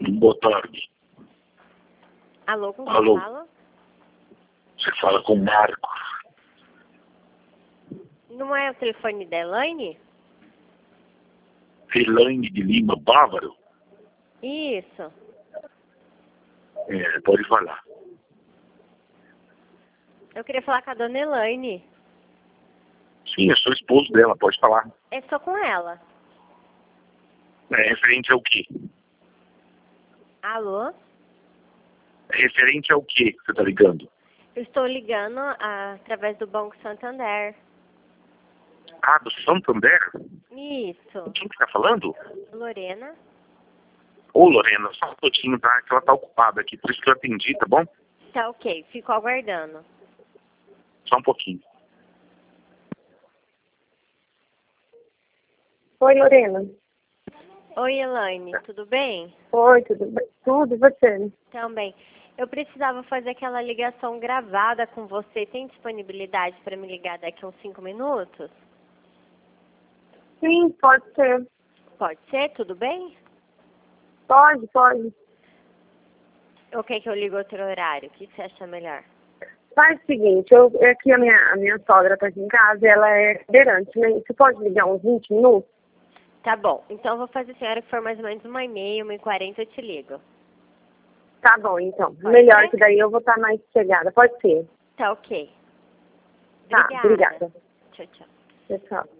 Boa tarde. Alô, com quem Alô. fala? Você fala com o Marco. Não é o telefone da Elaine? Elaine de Lima Bávaro? Isso. Pode falar. Eu queria falar com a dona Elaine. Sim, eu sou esposo dela, pode falar. É só com ela. É referente ao quê? Alô? É referente ao quê que você tá ligando? Eu estou ligando através do Banco Santander. Ah, do Santander? Isso. Quem que tá falando? Lorena? Ô, Lorena, só um pouquinho, tá? Que ela tá ocupada aqui, por isso que eu atendi, tá bom? Tá ok, fico aguardando. Só um pouquinho. Oi, Lorena. Oi, Elaine, tudo bem? Oi, tudo bem? Tudo, e você? Também. Eu precisava fazer aquela ligação gravada com você. Tem disponibilidade para me ligar daqui a uns 5 minutos? Sim, pode ser. Pode ser? Tudo bem? Pode. Ou quer que eu ligue outro horário? O que você acha melhor? Faz o seguinte, aqui a minha sogra tá aqui em casa e ela é cadeirante, né? Você pode ligar uns 20 minutos? Tá bom. Então eu vou fazer a senhora que for mais ou menos 1h30, 1h40 eu te ligo. Tá bom, então. Pode Melhor ser? que daí eu vou estar mais sossegada. Pode ser. Tá ok. Tá, obrigada. Tchau, tchau. Tchau.